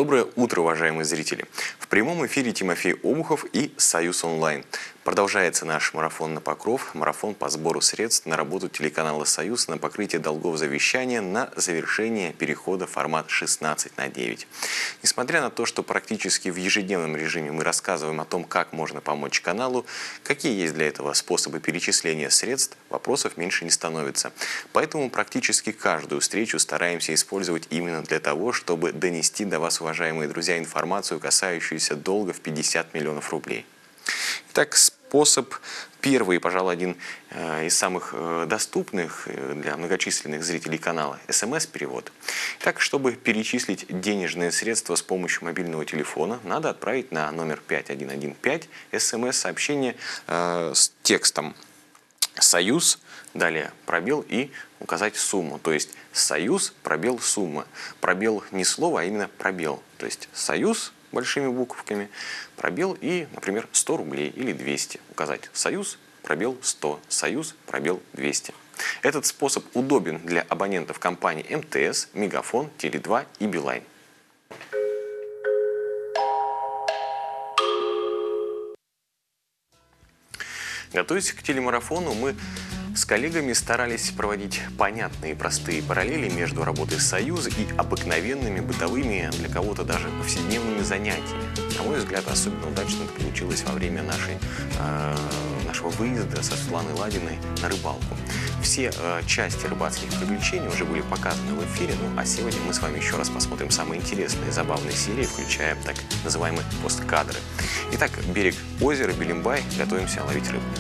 Доброе утро, уважаемые зрители! В прямом эфире Тимофей Обухов и Союз Онлайн. Продолжается наш марафон на покров, марафон по сбору средств на работу телеканала «Союз» на покрытие долгов завещания на завершение перехода в формат 16:9. Несмотря на то, что практически в ежедневном режиме мы рассказываем о том, как можно помочь каналу, какие есть для этого способы перечисления средств, вопросов меньше не становится. Поэтому практически каждую встречу стараемся использовать именно для того, чтобы донести до вас, уважаемые друзья, информацию, касающуюся долга в 50 миллионов рублей. Итак, способ первый, пожалуй, один из самых доступных для многочисленных зрителей канала – СМС-перевод. Итак, чтобы перечислить денежные средства с помощью мобильного телефона, надо отправить на номер 5115 СМС-сообщение с текстом «Союз», далее пробел и указать сумму. То есть «Союз», пробел, сумма. Пробел не слово, а именно пробел. То есть «Союз» большими буквами, пробел и, например, 100 рублей или 200. Указать «Союз», пробел 100, «Союз», пробел 200. Этот способ удобен для абонентов компаний МТС, Мегафон, Теле2 и Билайн. Готовясь к телемарафону, мы с коллегами старались проводить понятные и простые параллели между работой Союза и обыкновенными бытовыми, для кого-то даже повседневными занятиями. На мой взгляд, особенно удачно это получилось во время нашего выезда со Светланой Ладиной на рыбалку. Все части рыбацких приключений уже были показаны в эфире, а сегодня мы с вами еще раз посмотрим самые интересные и забавные серии, включая так называемые посткадры. Итак, берег озера Белимбай, готовимся ловить рыбу.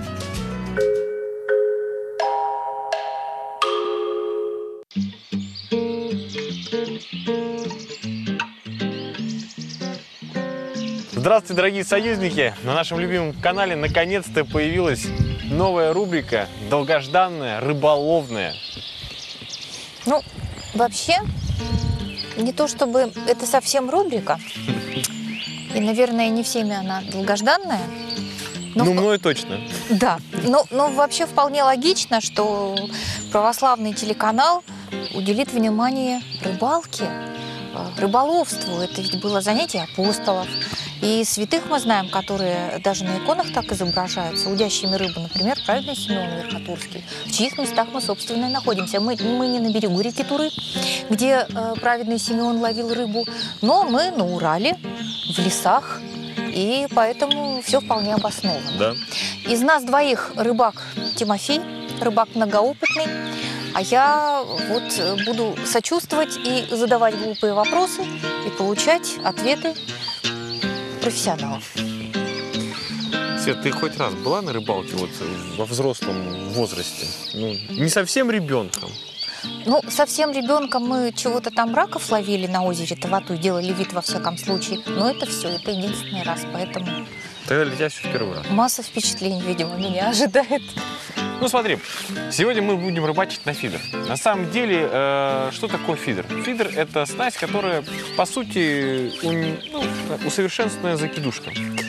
Здравствуйте, дорогие союзники! На нашем любимом канале наконец-то появилась новая рубрика, долгожданная, рыболовная. Ну, вообще, не то чтобы это совсем рубрика, и, наверное, не всеми она долгожданная. Ну, мною точно. Да, но вообще вполне логично, что православный телеканал уделит внимание рыбалке, рыболовству. Это ведь было занятие апостолов. И святых мы знаем, которые даже на иконах так изображаются, удящими рыбу, например, праведный Симеон Верхотурский. В чьих местах мы, собственно, и находимся. Мы не на берегу реки Туры, где праведный Симеон ловил рыбу, но мы на Урале, в лесах, и поэтому все вполне обосновано. Да. Из нас двоих рыбак Тимофей, рыбак многоопытный, а я вот буду сочувствовать и задавать глупые вопросы, и получать ответы профессионалов. Свет, ты хоть раз была на рыбалке вот во взрослом возрасте? Ну, не совсем ребенком. Ну, совсем ребенком мы чего-то там раков ловили на озере Тавату и делали вид во всяком случае. Но это все, это единственный раз, поэтому... Тогда для тебя все в первый раз. Масса впечатлений, видимо, меня ожидает. Ну, смотри, сегодня мы будем рыбачить на фидер. На самом деле, что такое фидер? Фидер – это снасть, которая, по сути, усовершенствованная закидушка.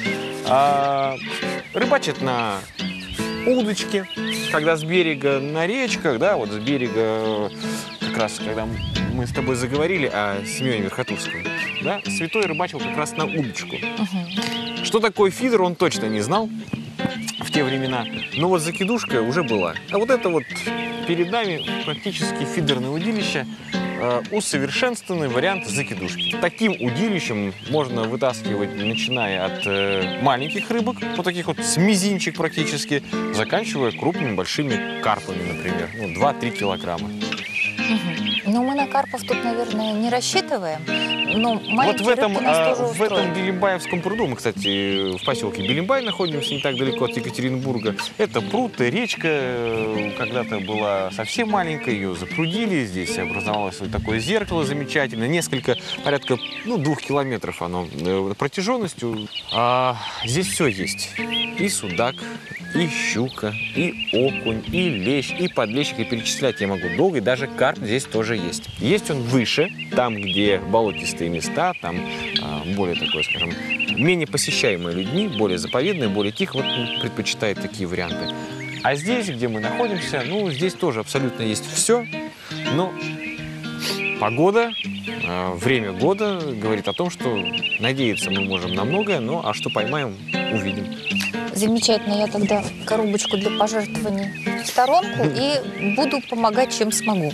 Рыбачит на удочке, когда с берега на речках, да, вот с берега, как раз, когда мы с тобой заговорили о Симеоне Верхотурском, да, святой рыбачил как раз на удочку. Что такое фидер, он точно не знал в те времена, но вот закидушка уже была. А вот это вот перед нами практически фидерное удилище, усовершенствованный вариант закидушки. Таким удилищем можно вытаскивать, начиная от маленьких рыбок, вот таких вот с мизинчик практически, заканчивая крупными большими карпами, например, 2-3 килограмма. Ну, мы на карпов тут, наверное, не рассчитываем. Но вот в этом Белимбаевском пруду, мы, кстати, в поселке Белимбай находимся, не так далеко от Екатеринбурга. Это пруд, речка когда-то была совсем маленькая, ее запрудили, здесь образовалось вот такое зеркало замечательное, порядка 2 километров оно протяженностью. Здесь все есть, и судак, и щука, и окунь, и лещ, и подлещик, и перечислять я могу долго, и даже карп здесь тоже есть. Есть он выше, там, где болотистые места, там более такое, скажем, менее посещаемые людьми, более заповедные, более тихо, вот предпочитает такие варианты. А здесь, где мы находимся, здесь тоже абсолютно есть все, но погода время года говорит о том, что надеяться мы можем на многое, но а что поймаем, увидим. Замечательно. Я тогда коробочку для пожертвований в сторонку и буду помогать, чем смогу.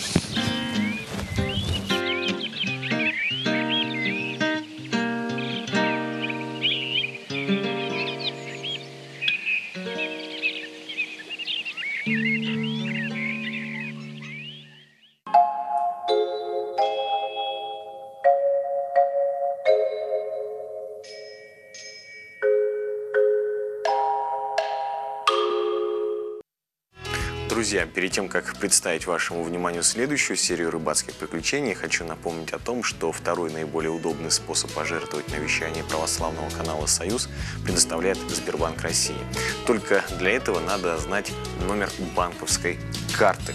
Друзья, перед тем, как представить вашему вниманию следующую серию рыбацких приключений, хочу напомнить о том, что второй наиболее удобный способ пожертвовать на вещание православного канала «Союз» предоставляет Сбербанк России. Только для этого надо знать номер банковской карты.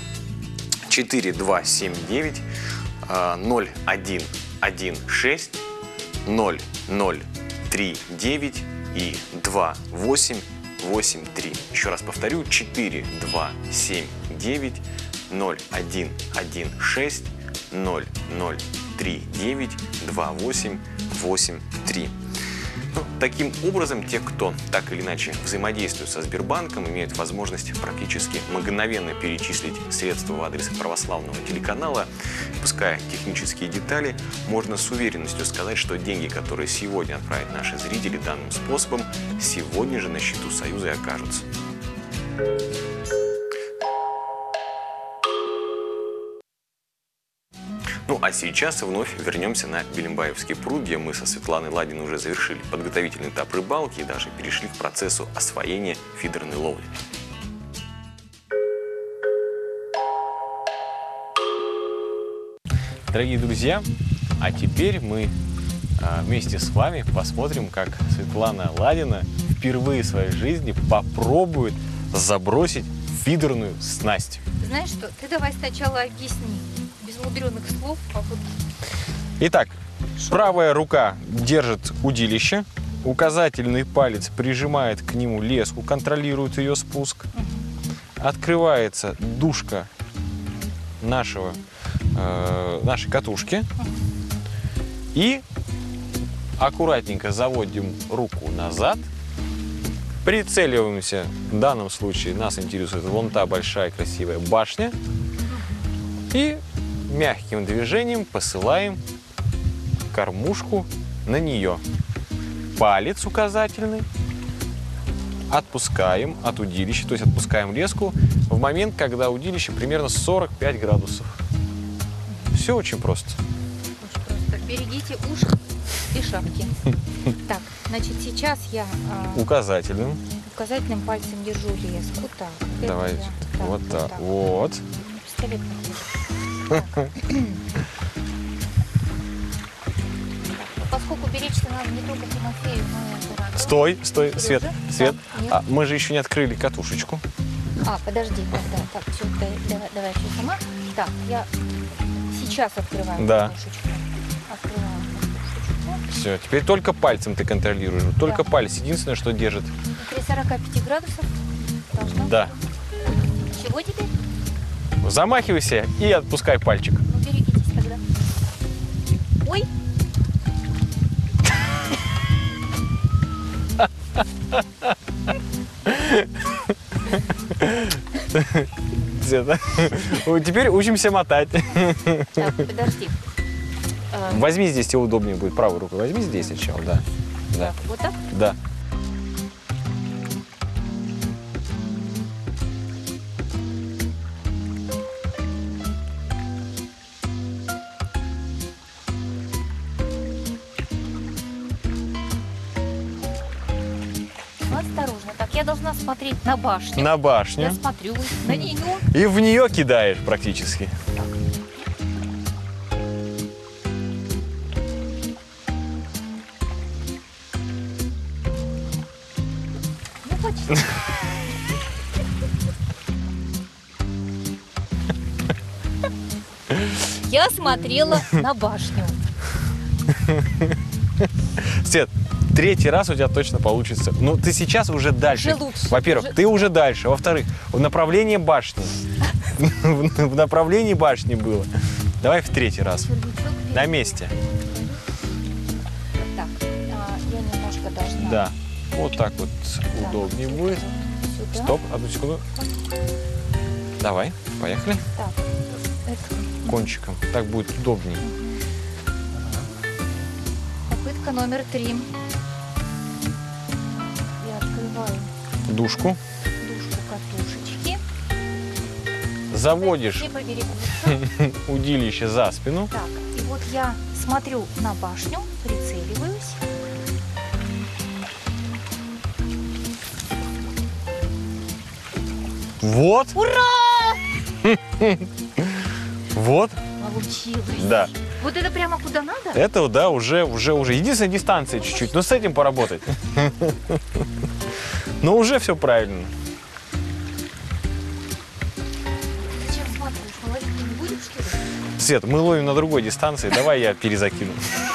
4279 0116 0039 и 2883. Еще раз повторю, 4279 0116 0039 2883. Таким образом, те, кто так или иначе взаимодействует со Сбербанком, имеют возможность практически мгновенно перечислить средства в адрес православного телеканала. Пуская технические детали, можно с уверенностью сказать, что деньги, которые сегодня отправят наши зрители данным способом, сегодня же на счету Союза и окажутся. А сейчас вновь вернемся на Белимбаевский пруд, где мы со Светланой Ладиной уже завершили подготовительный этап рыбалки и даже перешли к процессу освоения фидерной ловли. Дорогие друзья, а теперь мы вместе с вами посмотрим, как Светлана Ладина впервые в своей жизни попробует забросить фидерную снасть. Знаешь что, ты давай сначала объясни, без мудреных слов. Итак, правая рука держит удилище, указательный палец прижимает к нему леску, контролирует ее спуск. Открывается дужка нашей катушки. И аккуратненько заводим руку назад. Прицеливаемся. В данном случае нас интересует вон та большая красивая башня. И мягким движением посылаем кормушку на нее. Палец указательный отпускаем от удилища, то есть отпускаем леску в момент, когда удилище примерно 45 градусов. Все очень просто. Очень просто. Берегите уши и шапки. Так, значит, сейчас я указательным пальцем держу леску. Так, давай, вот так. Вот. Пистолет. Поскольку беречься надо не только Тимофею, но и аккуратно. Стой, Свет. Да, Мы же еще не открыли катушечку. Подожди, так, все, давай все сама. Так, я сейчас открываю катушечку. Открываю катушечку. Все, теперь только пальцем ты контролируешь. Только палец единственное, что держит. При 45 градусов должна. Да. Чего теперь? Замахивайся и отпускай пальчик. Ну, берегитесь тогда. Ой! Теперь учимся мотать. Так, подожди. Возьми здесь, тебе удобнее будет. Правой рукой возьми здесь сначала, да. Так, вот так? Да. Осторожно. Так, я должна смотреть на башню. На башню. Я смотрю на нее. И в нее кидаешь практически. Ну, почти. Я смотрела на башню. Свет, третий раз у тебя точно получится. Ну, ты сейчас уже дальше. Уже лучше. Во-первых, ты уже дальше. Во-вторых, в направлении башни. В направлении башни было. Давай в третий раз. Червячок На месте. Так, я немножко должна... Да. Вот так вот удобнее будет. Сюда. Стоп, одну секунду. Давай, поехали. Так, это Кончиком. Так будет удобнее. попытка номер 3. Я открываю Дужку. дужку катушечки. Заводишь Все поберегутся. удилище за спину. Так, и вот я смотрю на башню, прицеливаюсь. Вот. Ура! Вот. Получилось. Да. Вот это прямо куда надо? Это, да, уже. Единственная дистанция чуть-чуть. Но с этим поработать. Но уже все правильно. Зачем смотришь? Ловить ты не будешь, что ли? Свет, мы ловим на другой дистанции. Давай я перезакину.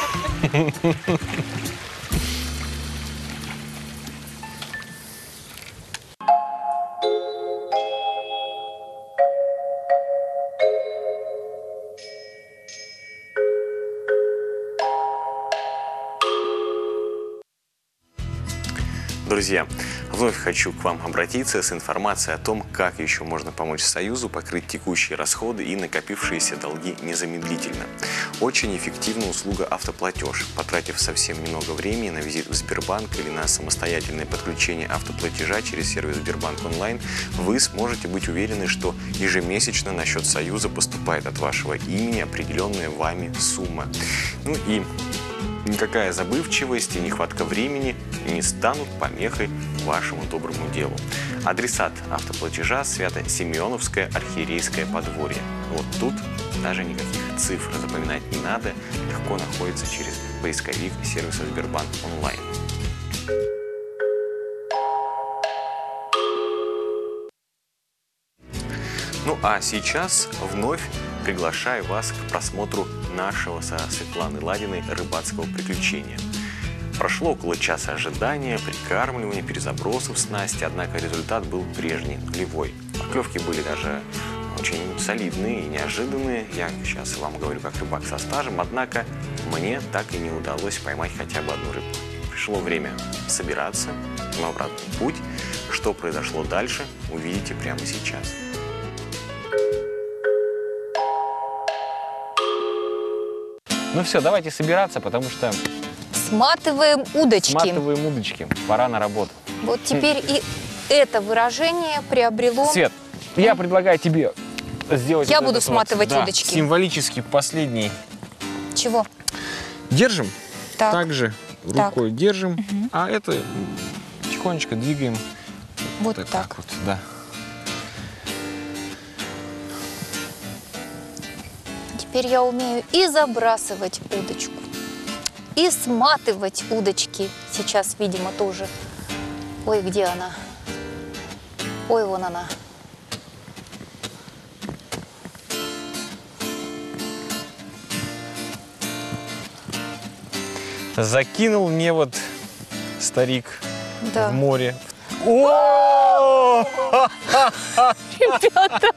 Друзья, вновь хочу к вам обратиться с информацией о том, как еще можно помочь Союзу покрыть текущие расходы и накопившиеся долги незамедлительно. Очень эффективна услуга автоплатеж. Потратив совсем немного времени на визит в Сбербанк или на самостоятельное подключение автоплатежа через сервис Сбербанк онлайн, вы сможете быть уверены, что ежемесячно на счет Союза поступает от вашего имени определенная вами сумма. Ну и никакая забывчивость и нехватка времени не станут помехой вашему доброму делу. Адресат автоплатежа Свято-Симеоновское архиерейское подворье. Вот тут даже никаких цифр запоминать не надо, легко находится через поисковик сервиса Сбербанк онлайн. Ну а сейчас вновь приглашаю вас к просмотру нашего со Светланой Ладиной рыбацкого приключения. Прошло около часа ожидания, прикармливания, перезабросов снасти, однако результат был прежний, нулевой. Поклевки были даже очень солидные и неожиданные. Я сейчас вам говорю как рыбак со стажем, однако мне так и не удалось поймать хотя бы одну рыбку. Пришло время собираться в обратный путь. Что произошло дальше, увидите прямо сейчас. Ну все, давайте собираться, потому что Сматываем удочки. сматываем удочки. Пора на работу. Вот теперь и это выражение приобрело... Свет, я предлагаю тебе сделать... Я вот буду этот сматывать да, удочки. символически последний. Чего? Держим. Так. Также Так. рукой держим, а это тихонечко двигаем. Вот так. так. Вот, да. Теперь я умею и забрасывать удочку, и сматывать удочки. Сейчас, видимо, тоже. Ой, где она? Ой, вон она. Закинул мне вот старик Да. в море. О! Ребята,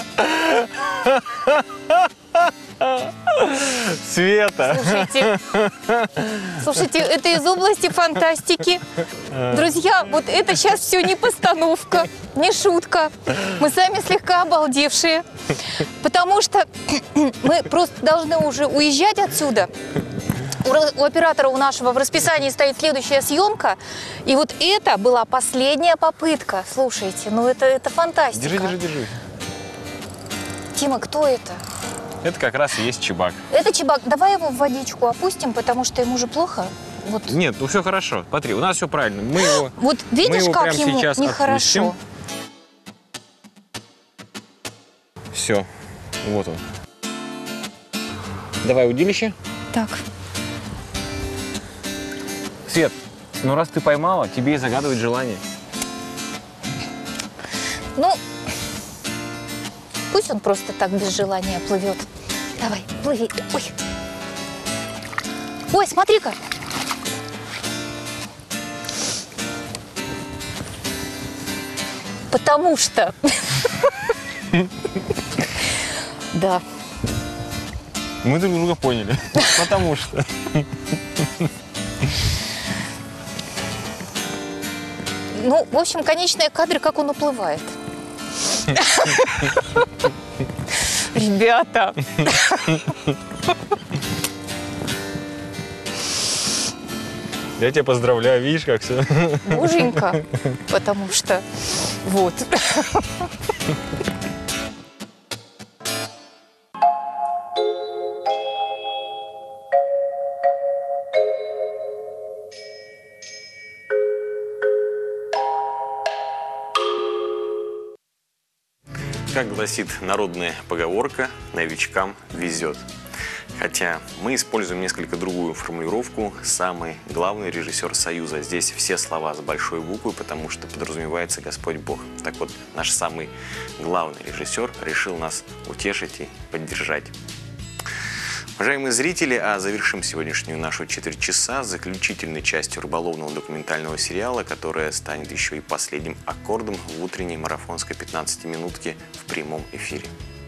Света! слушайте, это из области фантастики. Друзья, вот это сейчас все не постановка, не шутка. Мы сами слегка обалдевшие, потому что мы просто должны уже уезжать отсюда. У оператора у нашего в расписании стоит следующая съемка, и вот это была последняя попытка. Слушайте, ну это фантастика. Держи. Тима, кто это? Это как раз и есть чебак. Это чебак. Давай его в водичку опустим, потому что ему же плохо. Вот, Нет, ну все хорошо. Смотри, у нас все правильно. Мы его, вот видишь, его как прямо ему сейчас нехорошо. Все, вот он. Давай удилище. Так, Свет, ну раз ты поймала, тебе и загадывать желание. ну, пусть он просто так без желания плывет. Давай, плыви. Ой, ой, смотри-ка. Потому что... Да. Мы друг друга поняли. Потому что... Ну, в общем, конечные кадры, как он уплывает. Ребята. Я тебя поздравляю, видишь, как все. Боженька. Потому что вот. Как гласит народная поговорка, новичкам везет. Хотя мы используем несколько другую формулировку «самый главный режиссер Союза». Здесь все слова с большой буквы, потому что подразумевается Господь Бог. Так вот, наш самый главный режиссер решил нас утешить и поддержать. Уважаемые зрители, а завершим сегодняшнюю нашу четверть часа заключительной частью рыболовного документального сериала, которая станет еще и последним аккордом в утренней марафонской 15-минутке в прямом эфире.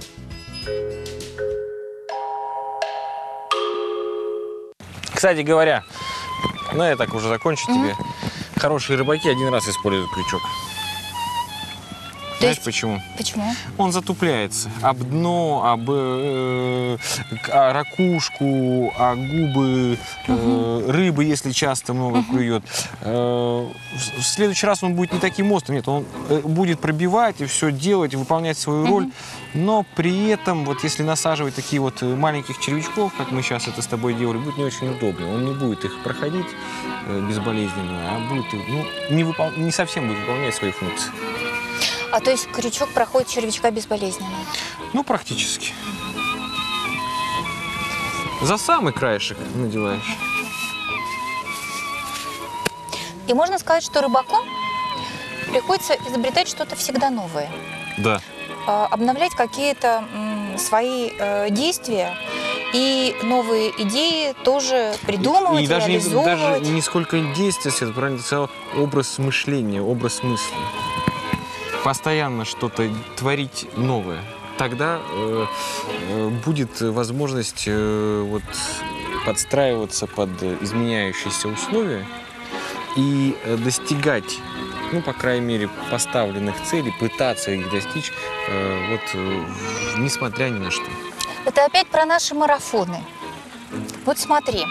Кстати говоря, ну я так уже закончу тебе. Хорошие рыбаки один раз используют крючок. Знаешь почему? Почему? Он затупляется об дно, об ракушку, о губы рыбы, если часто много клюет. В следующий раз он будет не таким острым. Нет, он будет пробивать и все делать, выполнять свою роль. Но при этом, вот если насаживать такие вот маленьких червячков, как мы сейчас это с тобой делали, будет не очень удобно. Он не будет их проходить безболезненно, а будет, ну, не совсем будет выполнять свои функции. А то есть крючок проходит червячка безболезненно? Ну, практически. За самый краешек надеваешь. И можно сказать, что рыбаку приходится изобретать что-то всегда новое. Да. Обновлять какие-то свои действия и новые идеи тоже придумывать, и даже реализовывать. Не сколько действия, это правильно сказал, образ мышления, образ мысли. Постоянно что-то творить новое. Тогда будет возможность вот, подстраиваться под изменяющиеся условия и достигать, ну, по крайней мере, поставленных целей, пытаться их достичь, вот, несмотря ни на что. Это опять про наши марафоны. Вот смотри,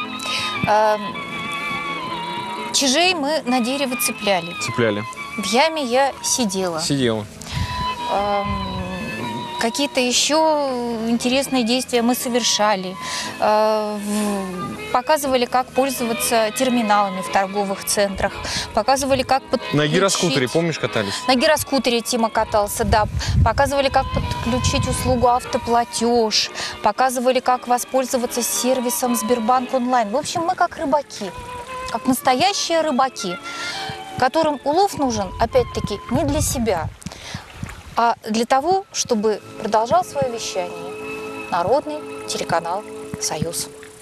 чижей мы на дерево цепляли. Цепляли. В яме я сидела. Сидела. Какие-то еще интересные действия мы совершали. Показывали, как пользоваться терминалами в торговых центрах. Показывали, как подключить... На гироскутере, помнишь, катались? На гироскутере Тима катался, да. Показывали, как подключить услугу автоплатеж. Показывали, как воспользоваться сервисом Сбербанк онлайн. В общем, мы как рыбаки, как настоящие рыбаки, которым улов нужен, опять-таки, не для себя, а для того, чтобы продолжал свое вещание Народный телеканал «Союз».